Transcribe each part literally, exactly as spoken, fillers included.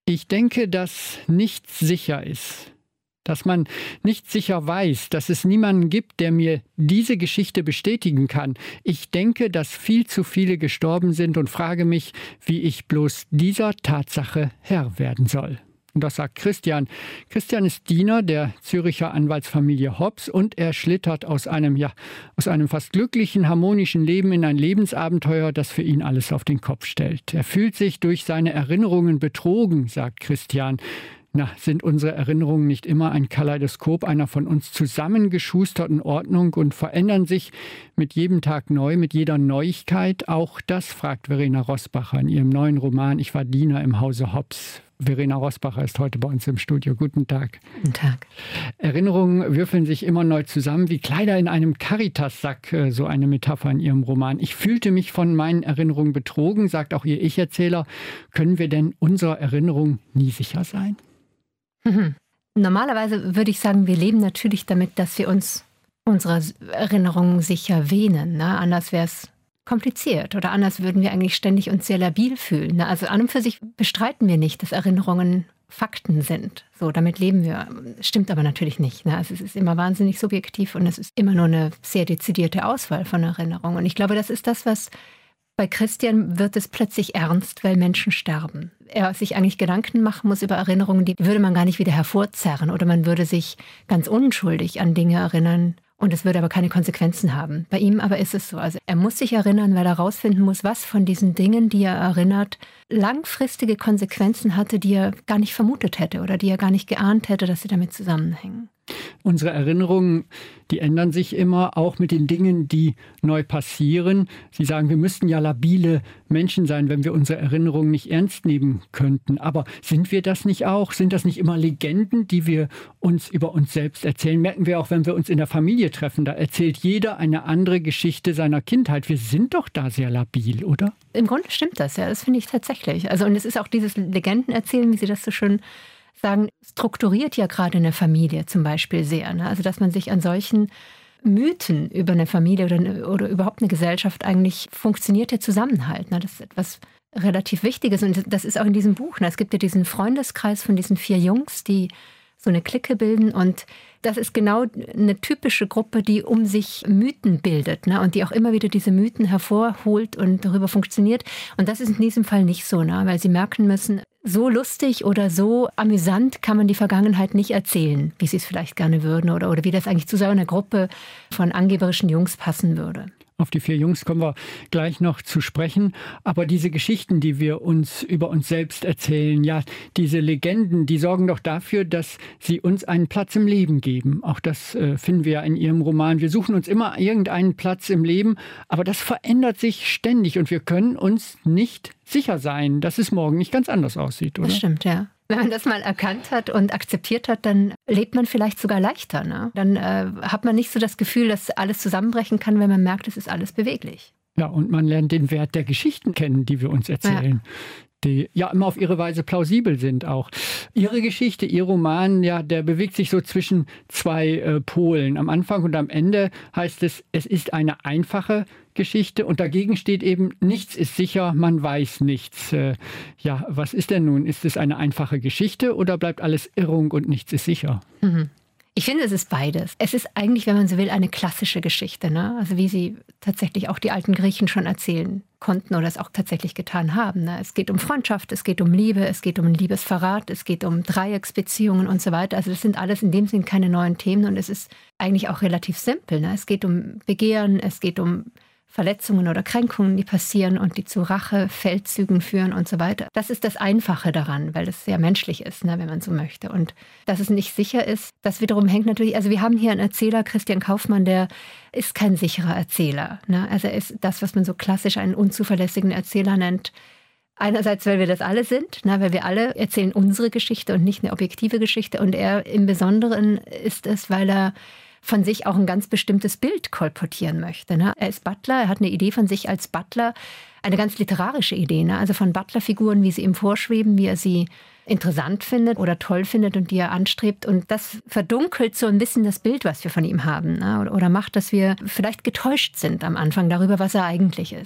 Ich denke, dass nichts sicher ist. Dass man nicht sicher weiß, dass es niemanden gibt, der mir diese Geschichte bestätigen kann. Ich denke, dass viel zu viele gestorben sind und frage mich, wie ich bloß dieser Tatsache Herr werden soll. Und das sagt Christian. Christian ist Diener der Züricher Anwaltsfamilie Hobbs und er schlittert aus einem, ja, aus einem fast glücklichen, harmonischen Leben in ein Lebensabenteuer, das für ihn alles auf den Kopf stellt. Er fühlt sich durch seine Erinnerungen betrogen, sagt Christian. Na, sind unsere Erinnerungen nicht immer ein Kaleidoskop einer von uns zusammengeschusterten Ordnung und verändern sich mit jedem Tag neu, mit jeder Neuigkeit? Auch das fragt Verena Roßbacher in ihrem neuen Roman Ich war Diener im Hause Hobbs. Verena Roßbacher ist heute bei uns im Studio. Guten Tag. Guten Tag. Erinnerungen würfeln sich immer neu zusammen wie Kleider in einem Caritas-Sack, so eine Metapher in Ihrem Roman. Ich fühlte mich von meinen Erinnerungen betrogen, sagt auch Ihr Ich-Erzähler. Können wir denn unserer Erinnerung nie sicher sein? Mhm. Normalerweise würde ich sagen, wir leben natürlich damit, dass wir uns unserer Erinnerungen sicher wähnen. Ne? Anders wäre es kompliziert oder anders würden wir eigentlich ständig uns sehr labil fühlen. Ne? Also an und für sich bestreiten wir nicht, dass Erinnerungen Fakten sind. So, damit leben wir. Stimmt aber natürlich nicht. Ne? Also es ist immer wahnsinnig subjektiv und es ist immer nur eine sehr dezidierte Auswahl von Erinnerungen. Und ich glaube, das ist das, was bei Christian wird es plötzlich ernst, weil Menschen sterben. Er sich eigentlich Gedanken machen muss über Erinnerungen, die würde man gar nicht wieder hervorzerren oder man würde sich ganz unschuldig an Dinge erinnern und es würde aber keine Konsequenzen haben. Bei ihm aber ist es so. Also er muss sich erinnern, weil er herausfinden muss, was von diesen Dingen, die er erinnert, langfristige Konsequenzen hatte, die er gar nicht vermutet hätte oder die er gar nicht geahnt hätte, dass sie damit zusammenhängen. Unsere Erinnerungen, die ändern sich immer, auch mit den Dingen, die neu passieren. Sie sagen, wir müssten ja labile Menschen sein, wenn wir unsere Erinnerungen nicht ernst nehmen könnten. Aber sind wir das nicht auch? Sind das nicht immer Legenden, die wir uns über uns selbst erzählen? Merken wir auch, wenn wir uns in der Familie treffen, da erzählt jeder eine andere Geschichte seiner Kindheit. Wir sind doch da sehr labil, oder? Im Grunde stimmt das, ja. Das finde ich tatsächlich. Also, und es ist auch dieses Legendenerzählen, wie Sie das so schön sagen, strukturiert ja gerade eine Familie zum Beispiel sehr. Ne? Also dass man sich an solchen Mythen über eine Familie oder, oder überhaupt eine Gesellschaft eigentlich funktioniert der Zusammenhalt. Ne? Das ist etwas relativ Wichtiges und das ist auch in diesem Buch. Ne? Es gibt ja diesen Freundeskreis von diesen vier Jungs, die so eine Clique bilden und das ist genau eine typische Gruppe, die um sich Mythen bildet, ne? Und die auch immer wieder diese Mythen hervorholt und darüber funktioniert. Und das ist in diesem Fall nicht so, ne? Weil sie merken müssen, so lustig oder so amüsant kann man die Vergangenheit nicht erzählen, wie sie es vielleicht gerne würden oder, oder wie das eigentlich zu so einer Gruppe von angeberischen Jungs passen würde. Auf die vier Jungs kommen wir gleich noch zu sprechen. Aber diese Geschichten, die wir uns über uns selbst erzählen, ja, diese Legenden, die sorgen doch dafür, dass sie uns einen Platz im Leben geben. Auch das äh, finden wir ja in Ihrem Roman. Wir suchen uns immer irgendeinen Platz im Leben, aber das verändert sich ständig und wir können uns nicht sicher sein, dass es morgen nicht ganz anders aussieht, oder? Das stimmt, ja. Wenn man das mal erkannt hat und akzeptiert hat, dann lebt man vielleicht sogar leichter. Ne? Dann äh, hat man nicht so das Gefühl, dass alles zusammenbrechen kann, wenn man merkt, es ist alles beweglich. Ja, und man lernt den Wert der Geschichten kennen, die wir uns erzählen. Ja. Die ja immer auf ihre Weise plausibel sind auch. Ihre Geschichte, Ihr Roman, ja, der bewegt sich so zwischen zwei äh, Polen. Am Anfang und am Ende heißt es, es ist eine einfache Geschichte und dagegen steht eben, nichts ist sicher, man weiß nichts. Äh, ja, was ist denn nun? Ist es eine einfache Geschichte oder bleibt alles Irrung und nichts ist sicher? Mhm. Ich finde, es ist beides. Es ist eigentlich, wenn man so will, eine klassische Geschichte, ne? Also wie sie tatsächlich auch die alten Griechen schon erzählen konnten oder es auch tatsächlich getan haben. Ne? Es geht um Freundschaft, es geht um Liebe, es geht um Liebesverrat, es geht um Dreiecksbeziehungen und so weiter. Also das sind alles in dem Sinn keine neuen Themen und es ist eigentlich auch relativ simpel. Ne? Es geht um Begehren, es geht um Verletzungen oder Kränkungen, die passieren und die zu Rache, Feldzügen führen und so weiter. Das ist das Einfache daran, weil es sehr menschlich ist, ne, wenn man so möchte. Und dass es nicht sicher ist, das wiederum hängt natürlich, also wir haben hier einen Erzähler, Christian Kaufmann, der ist kein sicherer Erzähler. Ne? Also er ist das, was man so klassisch einen unzuverlässigen Erzähler nennt. Einerseits, weil wir das alle sind, ne, weil wir alle erzählen unsere Geschichte und nicht eine objektive Geschichte. Und er im Besonderen ist es, weil er von sich auch ein ganz bestimmtes Bild kolportieren möchte. Ne? Er ist Butler, er hat eine Idee von sich als Butler, eine ganz literarische Idee, ne? Also von Butlerfiguren, wie sie ihm vorschweben, wie er sie interessant findet oder toll findet und die er anstrebt. Und das verdunkelt so ein bisschen das Bild, was wir von ihm haben, ne? Oder, oder macht, dass wir vielleicht getäuscht sind am Anfang darüber, was er eigentlich ist.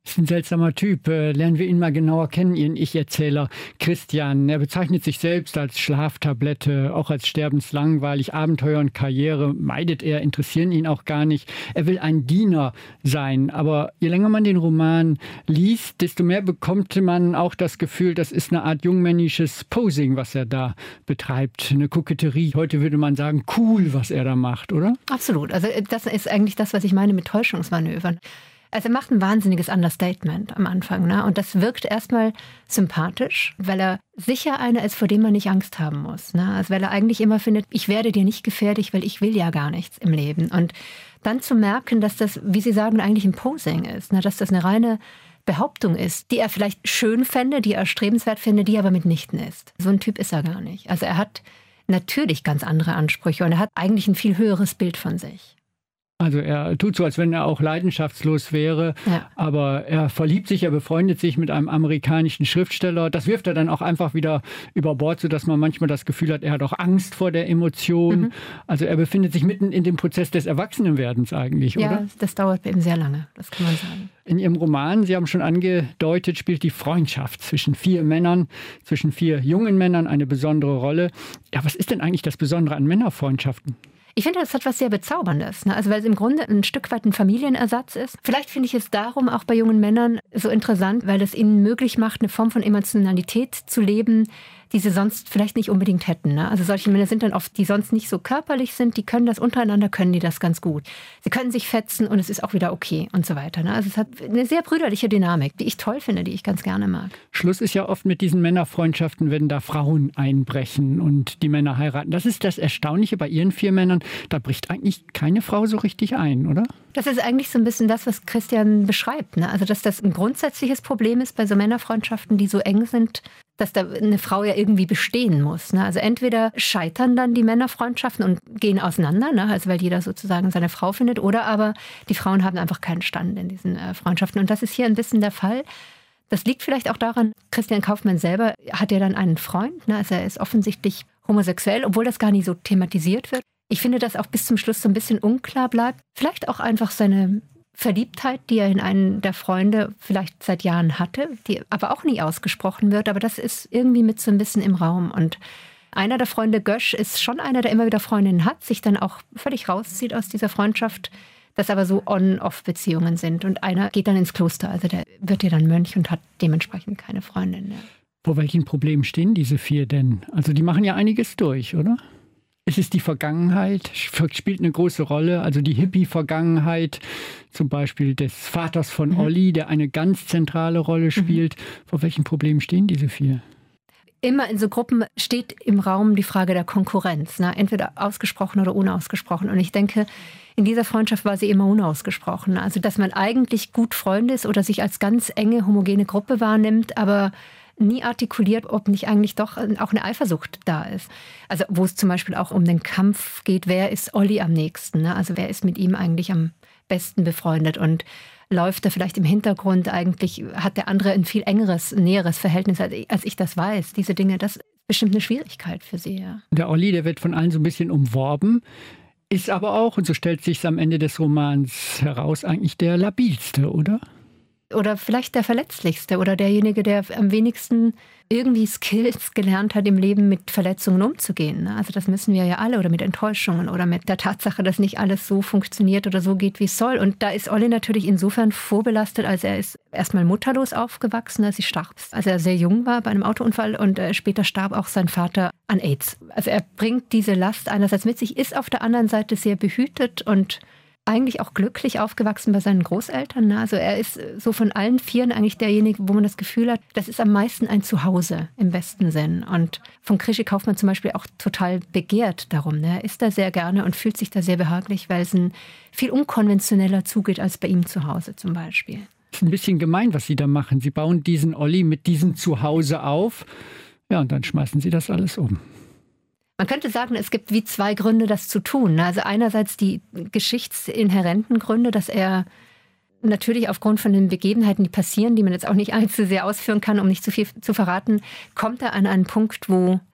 Ist ein seltsamer Typ. Äh, lernen wir ihn mal genauer kennen, Ihren Ich-Erzähler Christian. Er bezeichnet sich selbst als Schlaftablette, auch als sterbenslangweilig. Abenteuer und Karriere meidet er, interessieren ihn auch gar nicht. Er will ein Diener sein. Aber je länger man den Roman liest, desto mehr bekommt man auch das Gefühl, das ist eine Art jungmännisches Posing, was er da betreibt. Eine Koketterie. Heute würde man sagen, cool, was er da macht, oder? Absolut. Also das ist eigentlich das, was ich meine mit Täuschungsmanövern. Also er macht ein wahnsinniges Understatement am Anfang, ne? Und das wirkt erstmal sympathisch, weil er sicher einer ist, vor dem man nicht Angst haben muss, ne? Also weil er eigentlich immer findet, ich werde dir nicht gefährlich, weil ich will ja gar nichts im Leben. Und dann zu merken, dass das, wie Sie sagen, eigentlich ein Posing ist, ne? Dass das eine reine Behauptung ist, die er vielleicht schön fände, die er erstrebenswert fände, die aber mitnichten ist. So ein Typ ist er gar nicht. Also er hat natürlich ganz andere Ansprüche und er hat eigentlich ein viel höheres Bild von sich. Also er tut so, als wenn er auch leidenschaftslos wäre, ja. Aber er verliebt sich, er befreundet sich mit einem amerikanischen Schriftsteller. Das wirft er dann auch einfach wieder über Bord, sodass man manchmal das Gefühl hat, er hat auch Angst vor der Emotion. Mhm. Also er befindet sich mitten in dem Prozess des Erwachsenenwerdens eigentlich, ja, oder? Ja, das dauert bei ihm sehr lange, das kann man sagen. In Ihrem Roman, Sie haben schon angedeutet, spielt die Freundschaft zwischen vier Männern, zwischen vier jungen Männern eine besondere Rolle. Ja, was ist denn eigentlich das Besondere an Männerfreundschaften? Ich finde, das hat was sehr Bezauberndes, ne? Also weil es im Grunde ein Stück weit ein Familienersatz ist. Vielleicht finde ich es darum auch bei jungen Männern so interessant, weil es ihnen möglich macht, eine Form von Emotionalität zu leben, die sie sonst vielleicht nicht unbedingt hätten, ne? Also solche Männer sind dann oft, die sonst nicht so körperlich sind, die können das untereinander, können die das ganz gut. Sie können sich fetzen und es ist auch wieder okay und so weiter, ne? Also es hat eine sehr brüderliche Dynamik, die ich toll finde, die ich ganz gerne mag. Schluss ist ja oft mit diesen Männerfreundschaften, wenn da Frauen einbrechen und die Männer heiraten. Das ist das Erstaunliche bei Ihren vier Männern. Da bricht eigentlich keine Frau so richtig ein, oder? Das ist eigentlich so ein bisschen das, was Christian beschreibt, ne? Also dass das ein grundsätzliches Problem ist bei so Männerfreundschaften, die so eng sind, dass da eine Frau ja irgendwie bestehen muss, ne? Also entweder scheitern dann die Männerfreundschaften und gehen auseinander, ne? Also weil jeder sozusagen seine Frau findet, oder aber die Frauen haben einfach keinen Stand in diesen äh, Freundschaften. Und das ist hier ein bisschen der Fall. Das liegt vielleicht auch daran, Christian Kaufmann selber hat ja dann einen Freund, ne? Also er ist offensichtlich homosexuell, obwohl das gar nicht so thematisiert wird. Ich finde, dass auch bis zum Schluss so ein bisschen unklar bleibt. Vielleicht auch einfach seine Verliebtheit, die er in einen der Freunde vielleicht seit Jahren hatte, die aber auch nie ausgesprochen wird. Aber das ist irgendwie mit so ein bisschen im Raum. Und einer der Freunde, Gösch, ist schon einer, der immer wieder Freundinnen hat, sich dann auch völlig rauszieht aus dieser Freundschaft, das aber so On-Off-Beziehungen sind. Und einer geht dann ins Kloster, also der wird ja dann Mönch und hat dementsprechend keine Freundin mehr. Vor welchen Problemen stehen diese vier denn? Also die machen ja einiges durch, oder? Es ist die Vergangenheit, spielt eine große Rolle, also die Hippie-Vergangenheit, zum Beispiel des Vaters von mhm. Olli, der eine ganz zentrale Rolle spielt. Mhm. Vor welchen Problemen stehen diese vier? Immer in so Gruppen steht im Raum die Frage der Konkurrenz, ne? Entweder ausgesprochen oder unausgesprochen. Und ich denke, in dieser Freundschaft war sie immer unausgesprochen. Also dass man eigentlich gut Freunde ist oder sich als ganz enge, homogene Gruppe wahrnimmt, aber nie artikuliert, ob nicht eigentlich doch auch eine Eifersucht da ist. Also wo es zum Beispiel auch um den Kampf geht, wer ist Olli am nächsten, ne? Also wer ist mit ihm eigentlich am besten befreundet und läuft er vielleicht im Hintergrund eigentlich, hat der andere ein viel engeres, näheres Verhältnis, als ich das weiß. Diese Dinge, das ist bestimmt eine Schwierigkeit für sie. Ja. Der Olli, der wird von allen so ein bisschen umworben, ist aber auch, und so stellt sich es am Ende des Romans heraus, eigentlich der labilste, oder? Oder vielleicht der Verletzlichste oder derjenige, der am wenigsten irgendwie Skills gelernt hat, im Leben mit Verletzungen umzugehen. Also das müssen wir ja alle, oder mit Enttäuschungen oder mit der Tatsache, dass nicht alles so funktioniert oder so geht, wie es soll. Und da ist Olli natürlich insofern vorbelastet, als er ist erstmal mutterlos aufgewachsen, als sie starb, als er sehr jung war bei einem Autounfall, und später starb auch sein Vater an AIDS. Also er bringt diese Last einerseits mit sich, ist auf der anderen Seite sehr behütet und eigentlich auch glücklich aufgewachsen bei seinen Großeltern. Also er ist so von allen Vieren eigentlich derjenige, wo man das Gefühl hat, das ist am meisten ein Zuhause im besten Sinn. Und von Krischi Kaufmann zum Beispiel auch total begehrt darum. Er ist da sehr gerne und fühlt sich da sehr behaglich, weil es ein viel unkonventioneller zugeht als bei ihm zu Hause zum Beispiel. Das ist ein bisschen gemein, was Sie da machen. Sie bauen diesen Olli mit diesem Zuhause auf, ja, und dann schmeißen Sie das alles um. Man könnte sagen, es gibt wie zwei Gründe, das zu tun. Also einerseits die geschichtsinhärenten Gründe, dass er natürlich aufgrund von den Begebenheiten, die passieren, die man jetzt auch nicht allzu sehr ausführen kann, um nicht zu viel zu verraten, kommt er an einen Punkt, wo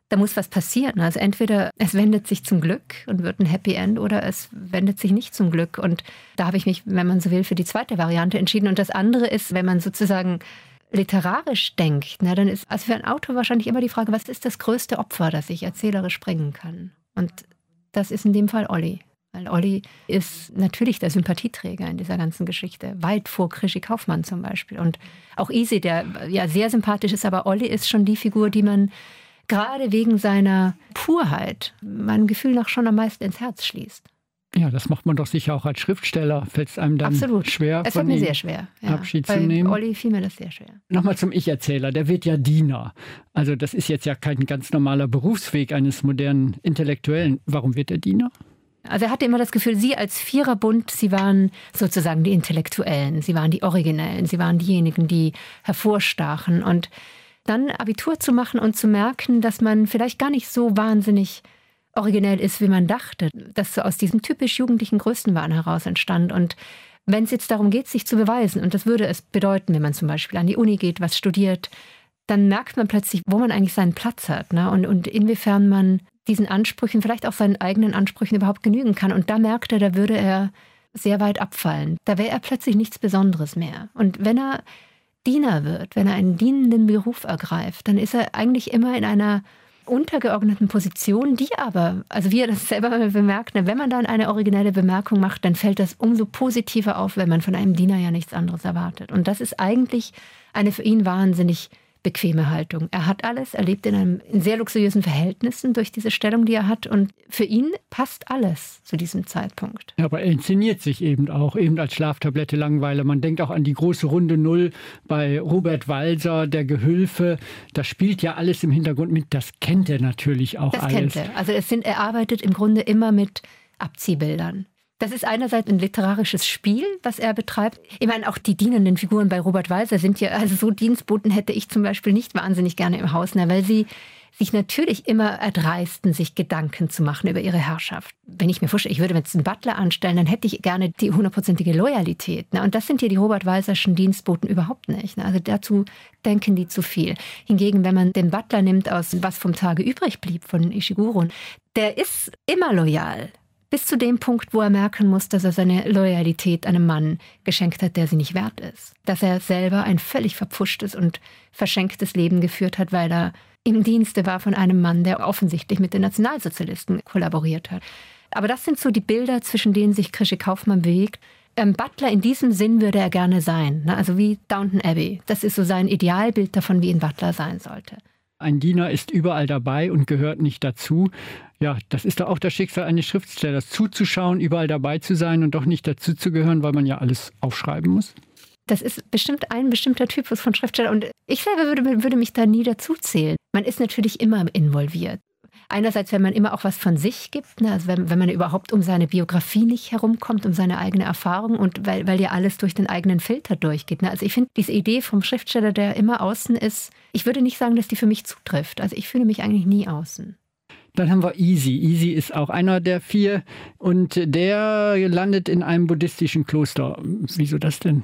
da muss was passieren. Also entweder es wendet sich zum Glück und wird ein Happy End oder es wendet sich nicht zum Glück. Und da habe ich mich, wenn man so will, für die zweite Variante entschieden. Und das andere ist, wenn man sozusagen literarisch denkt, na, dann ist also für einen Autor wahrscheinlich immer die Frage, was ist das größte Opfer, das ich erzählerisch bringen kann? Und das ist in dem Fall Olli. Weil Olli ist natürlich der Sympathieträger in dieser ganzen Geschichte, weit vor Krischi Kaufmann zum Beispiel. Und auch Isi, der ja sehr sympathisch ist, aber Olli ist schon die Figur, die man gerade wegen seiner Purheit meinem Gefühl nach schon am meisten ins Herz schließt. Ja, das macht man doch sicher auch als Schriftsteller. Fällt es einem dann Absolut. schwer, es von mir ihm sehr schwer, ja. Abschied Bei zu nehmen? Olli fiel mir das sehr schwer. Nochmal zum Ich-Erzähler. Der wird ja Diener. Also das ist jetzt ja kein ganz normaler Berufsweg eines modernen Intellektuellen. Warum wird er Diener? Also er hatte immer das Gefühl, Sie als Viererbund, Sie waren sozusagen die Intellektuellen, Sie waren die Originellen, Sie waren diejenigen, die hervorstachen. Und dann Abitur zu machen und zu merken, dass man vielleicht gar nicht so wahnsinnig originell ist, wie man dachte, dass so aus diesem typisch jugendlichen Größenwahn heraus entstand. Und wenn es jetzt darum geht, sich zu beweisen, und das würde es bedeuten, wenn man zum Beispiel an die Uni geht, was studiert, dann merkt man plötzlich, wo man eigentlich seinen Platz hat, ne? und, und inwiefern man diesen Ansprüchen, vielleicht auch seinen eigenen Ansprüchen überhaupt genügen kann. Und da merkt er, da würde er sehr weit abfallen. Da wäre er plötzlich nichts Besonderes mehr. Und wenn er Diener wird, wenn er einen dienenden Beruf ergreift, dann ist er eigentlich immer in einer untergeordneten Position, die aber, also wie er das selber bemerkt, wenn man dann eine originelle Bemerkung macht, dann fällt das umso positiver auf, wenn man von einem Diener ja nichts anderes erwartet. Und das ist eigentlich eine für ihn wahnsinnig bequeme Haltung. Er hat alles, er lebt in, einem, in sehr luxuriösen Verhältnissen durch diese Stellung, die er hat. Und für ihn passt alles zu diesem Zeitpunkt. Ja, aber er inszeniert sich eben auch, eben als Schlaftablette Langweile. Man denkt auch an die große Runde Null bei Robert Walser, der Gehülfe. Das spielt ja alles im Hintergrund mit. Das kennt er natürlich auch das alles. Das kennt er. Also es sind, er arbeitet im Grunde immer mit Abziehbildern. Das ist einerseits ein literarisches Spiel, was er betreibt. Ich meine, auch die dienenden Figuren bei Robert Walser sind ja, also so Dienstboten hätte ich zum Beispiel nicht wahnsinnig gerne im Haus, ne, weil sie sich natürlich immer erdreisten, sich Gedanken zu machen über ihre Herrschaft. Wenn ich mir vorstelle, ich würde jetzt einen Butler anstellen, dann hätte ich gerne die hundertprozentige Loyalität. Ne? Und das sind hier die Robert Walserschen Dienstboten überhaupt nicht. Ne? Also dazu denken die zu viel. Hingegen, wenn man den Butler nimmt aus Was vom Tage übrig blieb von Ishiguro, der ist immer loyal. Bis zu dem Punkt, wo er merken muss, dass er seine Loyalität einem Mann geschenkt hat, der sie nicht wert ist. Dass er selber ein völlig verpfuschtes und verschenktes Leben geführt hat, weil er im Dienste war von einem Mann, der offensichtlich mit den Nationalsozialisten kollaboriert hat. Aber das sind so die Bilder, zwischen denen sich Krischi Kaufmann bewegt. Ähm, Butler in diesem Sinn würde er gerne sein, ne? Also wie Downton Abbey. Das ist so sein Idealbild davon, wie ein Butler sein sollte. Ein Diener ist überall dabei und gehört nicht dazu. Ja, das ist doch auch das Schicksal eines Schriftstellers, zuzuschauen, überall dabei zu sein und doch nicht dazu zu gehören, weil man ja alles aufschreiben muss. Das ist bestimmt ein bestimmter Typus von Schriftsteller und ich selber würde, würde mich da nie dazu zählen. Man ist natürlich immer involviert. Einerseits, wenn man immer auch was von sich gibt, ne? Also wenn, wenn man überhaupt um seine Biografie nicht herumkommt, um seine eigene Erfahrung und weil, weil ja alles durch den eigenen Filter durchgeht. Ne? Also ich finde diese Idee vom Schriftsteller, der immer außen ist, ich würde nicht sagen, dass die für mich zutrifft. Also ich fühle mich eigentlich nie außen. Dann haben wir Isi. Isi ist auch einer der vier und der landet in einem buddhistischen Kloster. Wieso das denn?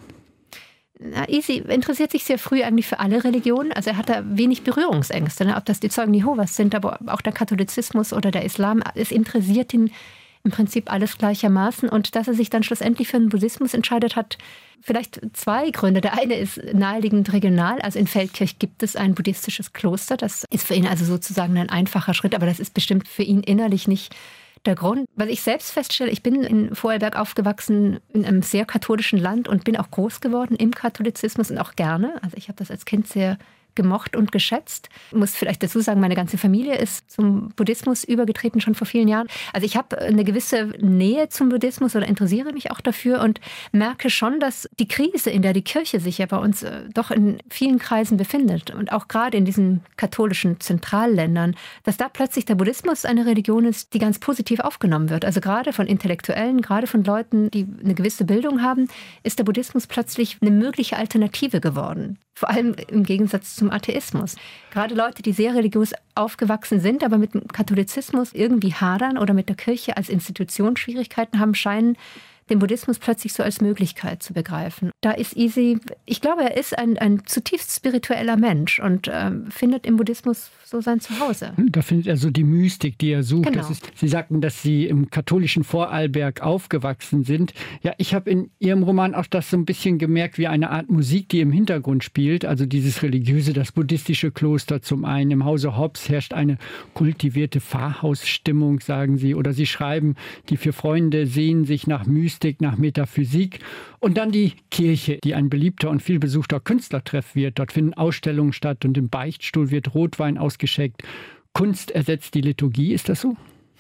Na, Isi interessiert sich sehr früh eigentlich für alle Religionen. Also er hat da wenig Berührungsängste, ne? Ob das die Zeugen Jehovas sind, aber auch der Katholizismus oder der Islam. Es interessiert ihn im Prinzip alles gleichermaßen. Und dass er sich dann schlussendlich für den Buddhismus entscheidet, hat vielleicht zwei Gründe. Der eine ist naheliegend regional. Also in Feldkirch gibt es ein buddhistisches Kloster. Das ist für ihn also sozusagen ein einfacher Schritt, aber das ist bestimmt für ihn innerlich nicht der Grund. Was ich selbst feststelle, ich bin in Vorarlberg aufgewachsen, in einem sehr katholischen Land und bin auch groß geworden im Katholizismus und auch gerne. Also ich habe das als Kind sehr gemocht und geschätzt. Ich muss vielleicht dazu sagen, meine ganze Familie ist zum Buddhismus übergetreten, schon vor vielen Jahren. Also ich habe eine gewisse Nähe zum Buddhismus oder interessiere mich auch dafür und merke schon, dass die Krise, in der die Kirche sich ja bei uns äh, doch in vielen Kreisen befindet und auch gerade in diesen katholischen Zentralländern, dass da plötzlich der Buddhismus eine Religion ist, die ganz positiv aufgenommen wird. Also gerade von Intellektuellen, gerade von Leuten, die eine gewisse Bildung haben, ist der Buddhismus plötzlich eine mögliche Alternative geworden. Vor allem im Gegensatz zum Atheismus. Gerade Leute, die sehr religiös aufgewachsen sind, aber mit dem Katholizismus irgendwie hadern oder mit der Kirche als Institution Schwierigkeiten haben, scheinen den Buddhismus plötzlich so als Möglichkeit zu begreifen. Da ist Isi, ich glaube, er ist ein, ein zutiefst spiritueller Mensch und ähm, findet im Buddhismus so sein Zuhause. Da findet er so die Mystik, die er sucht. Genau. Das ist, Sie sagten, dass Sie im katholischen Vorarlberg aufgewachsen sind. Ja, ich habe in Ihrem Roman auch das so ein bisschen gemerkt, wie eine Art Musik, die im Hintergrund spielt. Also dieses religiöse, das buddhistische Kloster zum einen. Im Hause Hobbes herrscht eine kultivierte Pfarrhausstimmung, sagen Sie. Oder Sie schreiben, die vier Freunde sehen sich nach Mystik, nach Metaphysik. Und dann die Kirche, die ein beliebter und viel besuchter Künstlertreff wird. Dort finden Ausstellungen statt und im Beichtstuhl wird Rotwein ausgeschenkt. Kunst ersetzt die Liturgie, ist das so?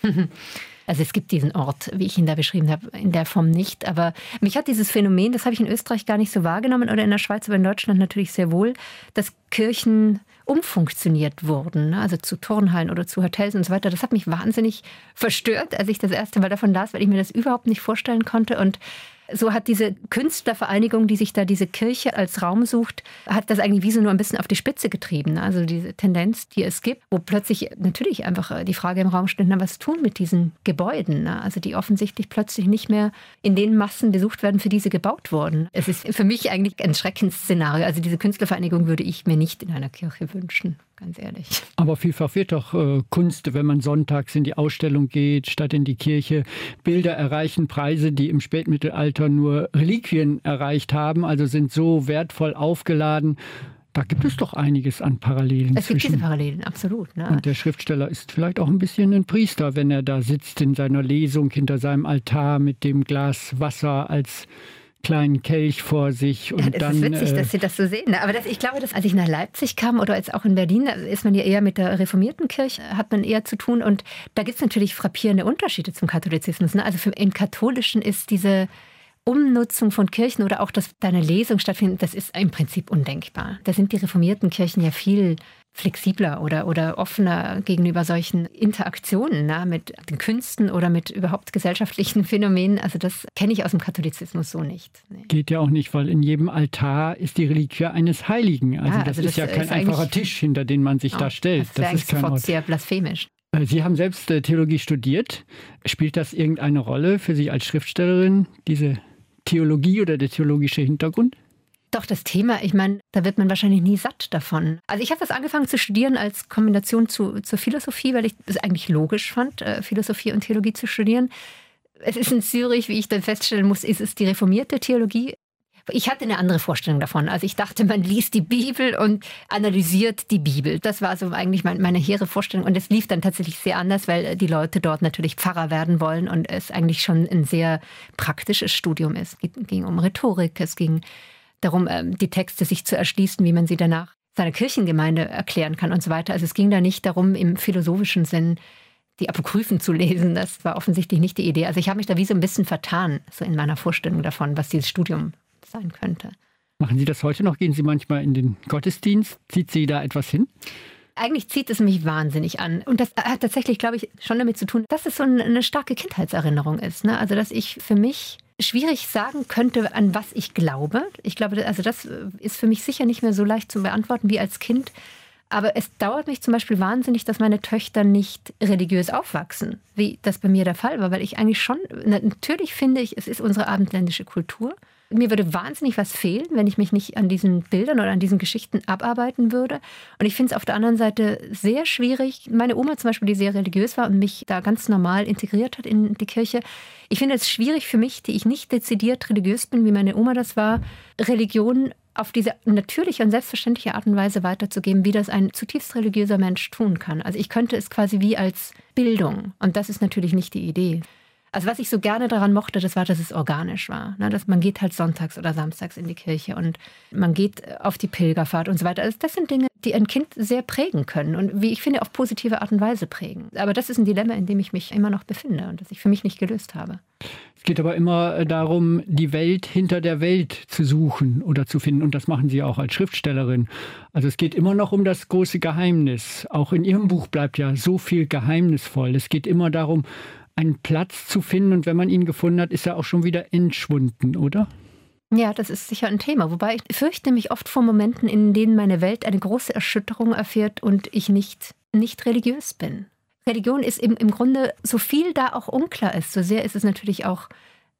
Also es gibt diesen Ort, wie ich ihn da beschrieben habe, in der Form nicht. Aber mich hat dieses Phänomen, das habe ich in Österreich gar nicht so wahrgenommen oder in der Schweiz, aber in Deutschland natürlich sehr wohl, dass Kirchen umfunktioniert wurden, also zu Turnhallen oder zu Hotels und so weiter. Das hat mich wahnsinnig verstört, als ich das erste Mal davon las, weil ich mir das überhaupt nicht vorstellen konnte. Und so hat diese Künstlervereinigung, die sich da diese Kirche als Raum sucht, hat das eigentlich wie so nur ein bisschen auf die Spitze getrieben. Also diese Tendenz, die es gibt, wo plötzlich natürlich einfach die Frage im Raum steht, na, was tun mit diesen Gebäuden? Also die offensichtlich plötzlich nicht mehr in den Massen besucht werden, für die sie gebaut wurden. Es ist für mich eigentlich ein Schreckensszenario. Also diese Künstlervereinigung würde ich mir nicht in einer Kirche wünschen. Ganz ehrlich. Aber vielfach wird doch äh, Kunst, wenn man sonntags in die Ausstellung geht, statt in die Kirche. Bilder erreichen Preise, die im Spätmittelalter nur Reliquien erreicht haben, also sind so wertvoll aufgeladen. Da gibt es doch einiges an Parallelen. Es gibt diese Parallelen, absolut. Ne? Und der Schriftsteller ist vielleicht auch ein bisschen ein Priester, wenn er da sitzt in seiner Lesung hinter seinem Altar mit dem Glas Wasser als kleinen Kelch vor sich. Und ja, das dann, ist witzig, äh, dass Sie das so sehen. Ne? Aber das, ich glaube, dass als ich nach Leipzig kam oder jetzt auch in Berlin, da ist man ja eher mit der reformierten Kirche, hat man eher zu tun. Und da gibt es natürlich frappierende Unterschiede zum Katholizismus. Ne? Also für, im Katholischen ist diese Umnutzung von Kirchen oder auch, dass da eine Lesung stattfindet, das ist im Prinzip undenkbar. Da sind die reformierten Kirchen ja viel flexibler oder, oder offener gegenüber solchen Interaktionen, ne, mit den Künsten oder mit überhaupt gesellschaftlichen Phänomenen. Also das kenne ich aus dem Katholizismus so nicht. Nee. Geht ja auch nicht, weil in jedem Altar ist die Reliquie eines Heiligen. Also, ja, das, also ist das ja kein ist einfacher Tisch, hinter den man sich oh, da stellt. Das, das ist kein sofort Ort. sehr blasphemisch. Sie haben selbst Theologie studiert. Spielt das irgendeine Rolle für Sie als Schriftstellerin, diese Theologie oder der theologische Hintergrund? Doch, das Thema, ich meine, da wird man wahrscheinlich nie satt davon. Also ich habe das angefangen zu studieren als Kombination zu, zur Philosophie, weil ich es eigentlich logisch fand, äh, Philosophie und Theologie zu studieren. Es ist in Zürich, wie ich dann feststellen muss, ist es die reformierte Theologie. Ich hatte eine andere Vorstellung davon. Also ich dachte, man liest die Bibel und analysiert die Bibel. Das war so eigentlich meine hehre Vorstellung. Und es lief dann tatsächlich sehr anders, weil die Leute dort natürlich Pfarrer werden wollen und es eigentlich schon ein sehr praktisches Studium ist. Es ging um Rhetorik, es ging darum, die Texte sich zu erschließen, wie man sie danach seiner Kirchengemeinde erklären kann und so weiter. Also es ging da nicht darum, im philosophischen Sinn die Apokryphen zu lesen. Das war offensichtlich nicht die Idee. Also ich habe mich da wie so ein bisschen vertan, so in meiner Vorstellung davon, was dieses Studium sein könnte. Machen Sie das heute noch? Gehen Sie manchmal in den Gottesdienst? Zieht Sie da etwas hin? Eigentlich zieht es mich wahnsinnig an. Und das hat tatsächlich, glaube ich, schon damit zu tun, dass es so eine starke Kindheitserinnerung ist. Ne? Also dass ich für mich schwierig sagen könnte, an was ich glaube. Ich glaube, also das ist für mich sicher nicht mehr so leicht zu beantworten wie als Kind. Aber es dauert mich zum Beispiel wahnsinnig, dass meine Töchter nicht religiös aufwachsen, wie das bei mir der Fall war. Weil ich eigentlich schon, natürlich finde ich, es ist unsere abendländische Kultur. Mir würde wahnsinnig was fehlen, wenn ich mich nicht an diesen Bildern oder an diesen Geschichten abarbeiten würde. Und ich finde es auf der anderen Seite sehr schwierig. Meine Oma zum Beispiel, die sehr religiös war und mich da ganz normal integriert hat in die Kirche. Ich finde es schwierig für mich, die ich nicht dezidiert religiös bin, wie meine Oma das war, Religion auf diese natürliche und selbstverständliche Art und Weise weiterzugeben, wie das ein zutiefst religiöser Mensch tun kann. Also ich könnte es quasi wie als Bildung. Und das ist natürlich nicht die Idee. Also was ich so gerne daran mochte, das war, dass es organisch war. Ne? Dass man geht halt sonntags oder samstags in die Kirche und man geht auf die Pilgerfahrt und so weiter. Also das sind Dinge, die ein Kind sehr prägen können und wie ich finde, auf positive Art und Weise prägen. Aber das ist ein Dilemma, in dem ich mich immer noch befinde und das ich für mich nicht gelöst habe. Es geht aber immer darum, die Welt hinter der Welt zu suchen oder zu finden. Und das machen Sie auch als Schriftstellerin. Also es geht immer noch um das große Geheimnis. Auch in Ihrem Buch bleibt ja so viel geheimnisvoll. Es geht immer darum, einen Platz zu finden. Und wenn man ihn gefunden hat, ist er auch schon wieder entschwunden, oder? Ja, das ist sicher ein Thema. Wobei ich fürchte mich oft vor Momenten, in denen meine Welt eine große Erschütterung erfährt und ich nicht, nicht religiös bin. Religion ist im, im Grunde, so viel da auch unklar ist, so sehr ist es natürlich auch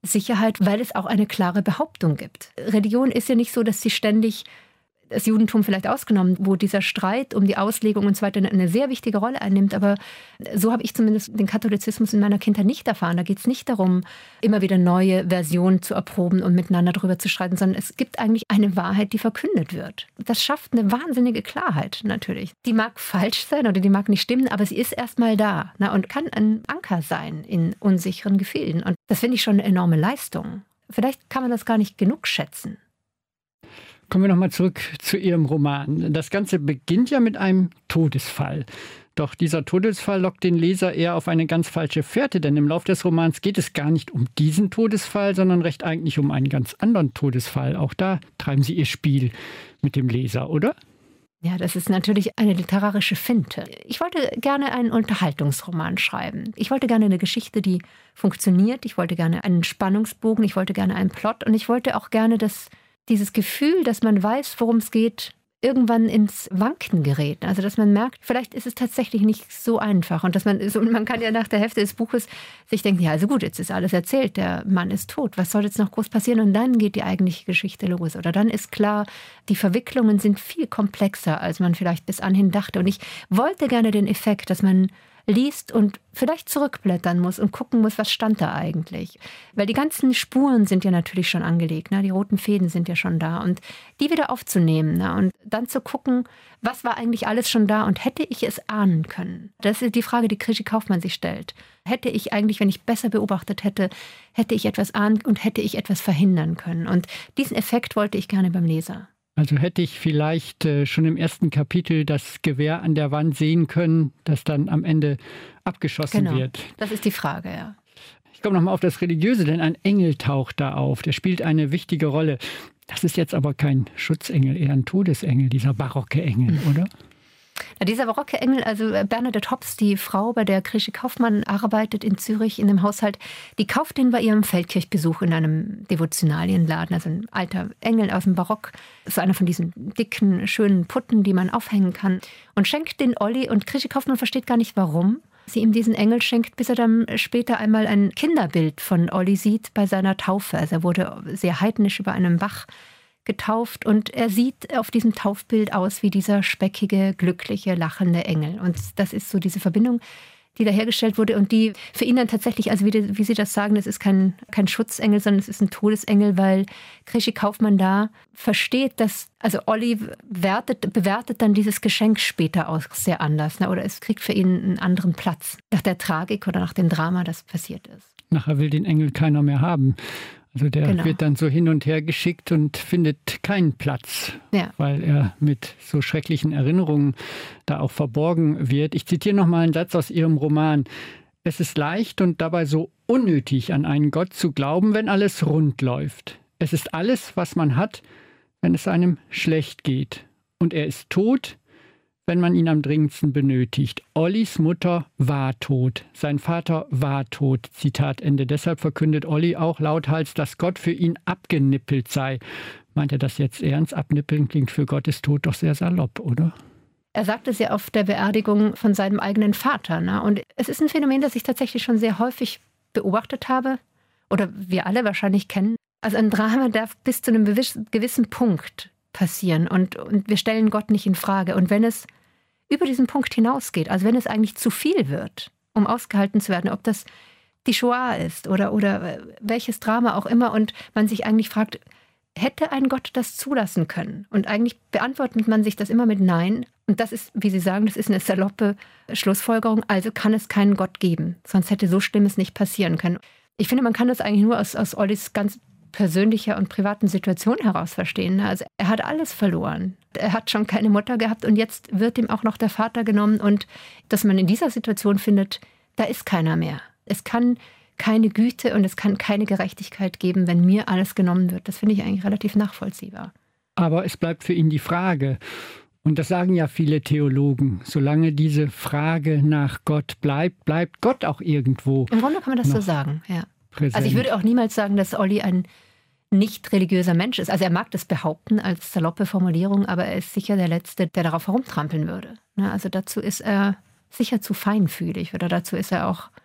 Sicherheit, weil es auch eine klare Behauptung gibt. Religion ist ja nicht so, dass sie ständig, das Judentum vielleicht ausgenommen, wo dieser Streit um die Auslegung und so weiter eine sehr wichtige Rolle einnimmt. Aber so habe ich zumindest den Katholizismus in meiner Kindheit nicht erfahren. Da geht es nicht darum, immer wieder neue Versionen zu erproben und miteinander darüber zu streiten, sondern es gibt eigentlich eine Wahrheit, die verkündet wird. Das schafft eine wahnsinnige Klarheit natürlich. Die mag falsch sein oder die mag nicht stimmen, aber sie ist erstmal da, na, und kann ein Anker sein in unsicheren Gefilden. Und das finde ich schon eine enorme Leistung. Vielleicht kann man das gar nicht genug schätzen. Kommen wir nochmal zurück zu Ihrem Roman. Das Ganze beginnt ja mit einem Todesfall. Doch dieser Todesfall lockt den Leser eher auf eine ganz falsche Fährte, denn im Lauf des Romans geht es gar nicht um diesen Todesfall, sondern recht eigentlich um einen ganz anderen Todesfall. Auch da treiben Sie Ihr Spiel mit dem Leser, oder? Ja, das ist natürlich eine literarische Finte. Ich wollte gerne einen Unterhaltungsroman schreiben. Ich wollte gerne eine Geschichte, die funktioniert. Ich wollte gerne einen Spannungsbogen. Ich wollte gerne einen Plot. Und ich wollte auch gerne, dass dieses Gefühl, dass man weiß, worum es geht, irgendwann ins Wanken gerät. Also dass man merkt, vielleicht ist es tatsächlich nicht so einfach. Und dass man ist, und man kann ja nach der Hälfte des Buches sich denken, ja, also gut, jetzt ist alles erzählt, der Mann ist tot. Was soll jetzt noch groß passieren? Und dann geht die eigentliche Geschichte los. Oder dann ist klar, die Verwicklungen sind viel komplexer, als man vielleicht bis anhin dachte. Und ich wollte gerne den Effekt, dass man liest und vielleicht zurückblättern muss und gucken muss, was stand da eigentlich. Weil die ganzen Spuren sind ja natürlich schon angelegt, ne? Die roten Fäden sind ja schon da. Und die wieder aufzunehmen, ne? Und dann zu gucken, was war eigentlich alles schon da und hätte ich es ahnen können? Das ist die Frage, die Krischi Kaufmann sich stellt. Hätte ich eigentlich, wenn ich besser beobachtet hätte, hätte ich etwas ahnen und hätte ich etwas verhindern können? Und diesen Effekt wollte ich gerne beim Leser. Also hätte ich vielleicht äh, schon im ersten Kapitel das Gewehr an der Wand sehen können, das dann am Ende abgeschossen genau. wird. Das ist die Frage, ja. Ich komme nochmal auf das Religiöse, denn ein Engel taucht da auf. Der spielt eine wichtige Rolle. Das ist jetzt aber kein Schutzengel, eher ein Todesengel, dieser barocke Engel, mhm. oder? Ja, dieser barocke Engel, also Bernadette Hobbs, die Frau, bei der Krischi Kaufmann arbeitet in Zürich in dem Haushalt, die kauft ihn bei ihrem Feldkirchbesuch in einem Devotionalienladen, also ein alter Engel aus dem Barock, so einer von diesen dicken, schönen Putten, die man aufhängen kann, und schenkt den Olli, und Krischi Kaufmann versteht gar nicht, warum sie ihm diesen Engel schenkt, bis er dann später einmal ein Kinderbild von Olli sieht bei seiner Taufe. Also er wurde sehr heidnisch über einem Bach getauft und er sieht auf diesem Taufbild aus wie dieser speckige, glückliche, lachende Engel. Und das ist so diese Verbindung, die da hergestellt wurde und die für ihn dann tatsächlich, also wie, die, wie Sie das sagen, das ist kein, kein Schutzengel, sondern es ist ein Todesengel, weil Krischi Kaufmann da versteht, dass, also Olli wertet, bewertet dann dieses Geschenk später auch sehr anders, ne? Oder es kriegt für ihn einen anderen Platz nach der Tragik oder nach dem Drama, das passiert ist. Nachher will den Engel keiner mehr haben. Also der genau. wird dann so hin und her geschickt und findet keinen Platz, ja. weil er mit so schrecklichen Erinnerungen da auch verborgen wird. Ich zitiere nochmal einen Satz aus Ihrem Roman. Es ist leicht und dabei so unnötig, an einen Gott zu glauben, wenn alles rund läuft. Es ist alles, was man hat, wenn es einem schlecht geht. Und er ist tot, wenn man ihn am dringendsten benötigt. Ollis Mutter war tot, sein Vater war tot. Zitat Ende. Deshalb verkündet Olli auch lauthals, dass Gott für ihn abgenippelt sei. Meint er das jetzt ernst? Abnippeln klingt für Gottes Tod doch sehr salopp, oder? Er sagt es ja auf der Beerdigung von seinem eigenen Vater. Ne? Und es ist ein Phänomen, das ich tatsächlich schon sehr häufig beobachtet habe oder wir alle wahrscheinlich kennen. Also ein Drama darf bis zu einem gewissen Punkt passieren und, und wir stellen Gott nicht in Frage. Und wenn es über diesen Punkt hinausgeht, also wenn es eigentlich zu viel wird, um ausgehalten zu werden, ob das die Shoah ist oder, oder welches Drama auch immer und man sich eigentlich fragt, hätte ein Gott das zulassen können? Und eigentlich beantwortet man sich das immer mit Nein. Und das ist, wie Sie sagen, das ist eine saloppe Schlussfolgerung, also kann es keinen Gott geben. Sonst hätte so Schlimmes nicht passieren können. Ich finde, man kann das eigentlich nur aus, aus Ollis ganz persönlicher und privaten Situation heraus verstehen. Also er hat alles verloren. Er hat schon keine Mutter gehabt und jetzt wird ihm auch noch der Vater genommen. Und dass man in dieser Situation findet, da ist keiner mehr. Es kann keine Güte und es kann keine Gerechtigkeit geben, wenn mir alles genommen wird. Das finde ich eigentlich relativ nachvollziehbar. Aber es bleibt für ihn die Frage. Und das sagen ja viele Theologen. Solange diese Frage nach Gott bleibt, bleibt Gott auch irgendwo. Im Grunde kann man das so sagen, ja. Präsent. Also ich würde auch niemals sagen, dass Olli ein nicht religiöser Mensch ist. Also er mag das behaupten als saloppe Formulierung, aber er ist sicher der Letzte, der darauf herumtrampeln würde. Also dazu ist er sicher zu feinfühlig oder dazu ist er auch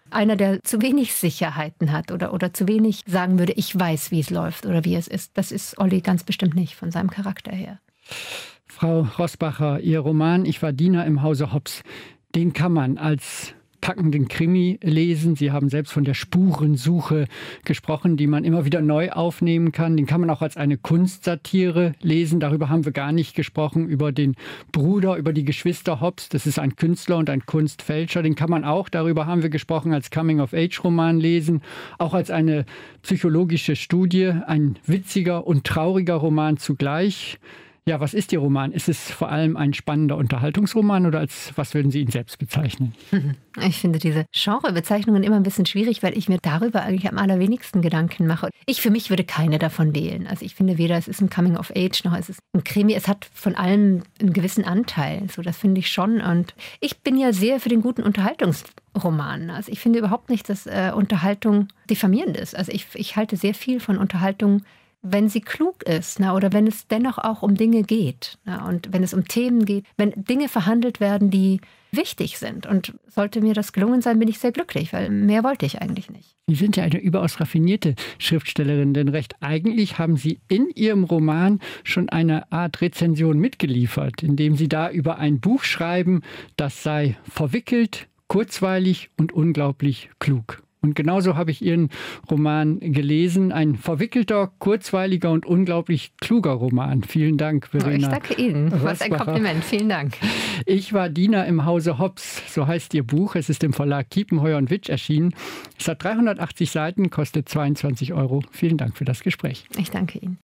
einer, der zu wenig Sicherheiten hat oder, oder zu wenig sagen würde, ich weiß, wie es läuft oder wie es ist. Das ist Olli ganz bestimmt nicht von seinem Charakter her. Frau Roßbacher, Ihr Roman Ich war Diener im Hause Hobbs, den kann man als packenden Krimi lesen. Sie haben selbst von der Spurensuche gesprochen, die man immer wieder neu aufnehmen kann. Den kann man auch als eine Kunstsatire lesen. Darüber haben wir gar nicht gesprochen, über den Bruder, über die Geschwister Hobbs. Das ist ein Künstler und ein Kunstfälscher. Den kann man auch, darüber haben wir gesprochen, als Coming-of-Age-Roman lesen. Auch als eine psychologische Studie, ein witziger und trauriger Roman zugleich. Ja, was ist Ihr Roman? Ist es vor allem ein spannender Unterhaltungsroman oder als was würden Sie ihn selbst bezeichnen? Ich finde diese Genrebezeichnungen immer ein bisschen schwierig, weil ich mir darüber eigentlich am allerwenigsten Gedanken mache. Ich für mich würde keine davon wählen. Also ich finde weder es ist ein Coming of Age noch es ist ein Krimi. Es hat von allem einen gewissen Anteil. So, das finde ich schon. Und ich bin ja sehr für den guten Unterhaltungsroman. Also ich finde überhaupt nicht, dass äh, Unterhaltung diffamierend ist. Also ich, ich halte sehr viel von Unterhaltung, wenn sie klug ist, na, oder wenn es dennoch auch um Dinge geht, na, und wenn es um Themen geht, wenn Dinge verhandelt werden, die wichtig sind. Und sollte mir das gelungen sein, bin ich sehr glücklich, weil mehr wollte ich eigentlich nicht. Sie sind ja eine überaus raffinierte Schriftstellerin, denn recht eigentlich haben Sie in Ihrem Roman schon eine Art Rezension mitgeliefert, indem Sie da über ein Buch schreiben, das sei verwickelt, kurzweilig und unglaublich klug. Und genauso habe ich Ihren Roman gelesen. Ein verwickelter, kurzweiliger und unglaublich kluger Roman. Vielen Dank, Verena. Ich danke Ihnen. Was ein Kompliment. Vielen Dank. Ich war Diener im Hause Hobbs. So heißt Ihr Buch. Es ist im Verlag Kiepenheuer und Witsch erschienen. Es hat dreihundertachtzig Seiten, kostet zweiundzwanzig Euro. Vielen Dank für das Gespräch. Ich danke Ihnen.